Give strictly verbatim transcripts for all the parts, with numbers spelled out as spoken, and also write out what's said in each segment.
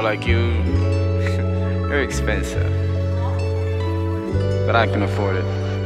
like you, you're expensive, but I can afford it.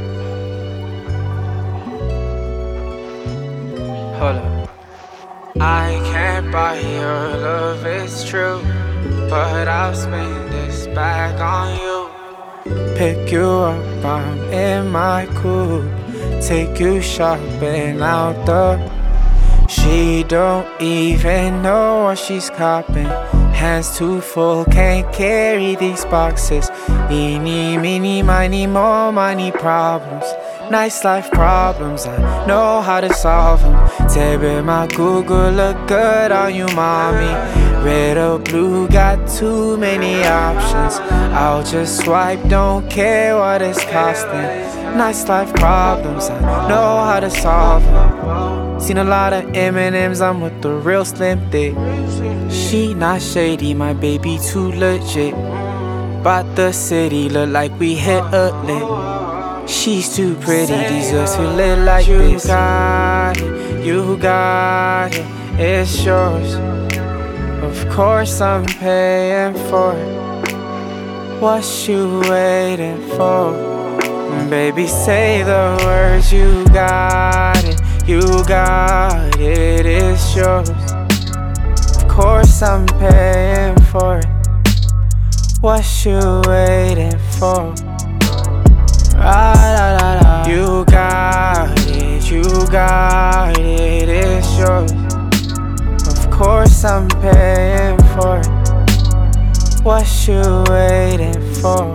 Hold up. I can't buy your love, it's true, but I'll spend this bag on you. Pick you up, I'm in my coupe. Take you shopping out the. She don't even know what she's copping. Hands too full, can't carry these boxes. Eeny, meeny, miny, more money problems. Nice life problems, I know how to solve them. Baby, my Google look good on you, mommy. Red or blue, got too many options. I'll just swipe, don't care what it's costing. Nice life problems, I know how to solve them. Seen a lot of M and M's, I'm with the real Slim Thick. She not shady, my baby too legit. Bought the city, look like we hit a lick. She's too pretty, deserves to live like this. You got it, you got it, it's yours. Of course I'm paying for it. What you waiting for? Baby, say the words, you got it. You got it, it's yours. Of course I'm paying for it. What you waiting for? Ah, da, da, da. You got it, you got it, it's yours. Of course I'm paying for it. What you waiting for?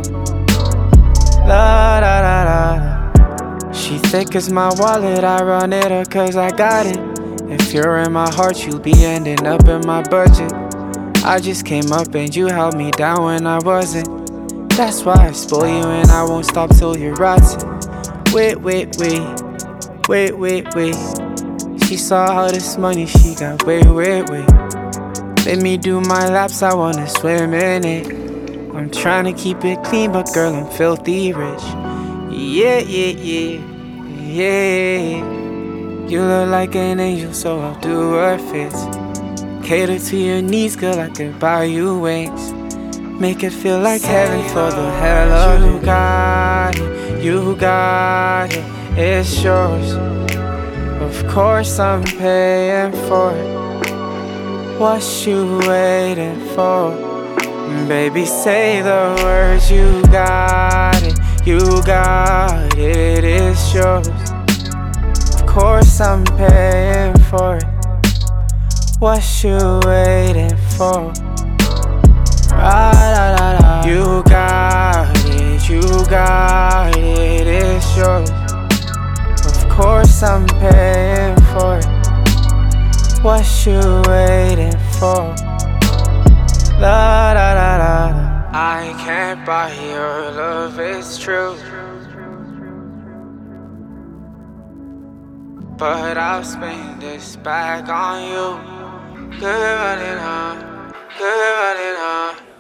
La da da da da. She thick as my wallet, I run it up cause I got it. If you're in my heart, you'll be ending up in my budget. I just came up and you held me down when I wasn't. That's why I spoil you and I won't stop till you're rotten. Wait, wait, wait, wait, wait, wait. She saw all this money, she got wait, wait, wait. Let me do my laps, I wanna swim in it. I'm trying to keep it clean, but girl, I'm filthy rich. Yeah, yeah, yeah, yeah. You look like an angel, so I'll do what fits. Cater to your needs, girl, I could buy you wings. Make it feel like heaven for the hell of it. You got it, you got it, it's yours. Of course I'm paying for it. What you waiting for? Baby, say the words, you got it. You got it, it's yours. Of course I'm paying for it. What you waiting for? Ah, da, da, da. You got it, you got it, it's yours. Of course I'm paying for it. What you waiting for? La da da da da. I can't buy your love, it's true, but I'll spend this bag on you. Good running on, good running on.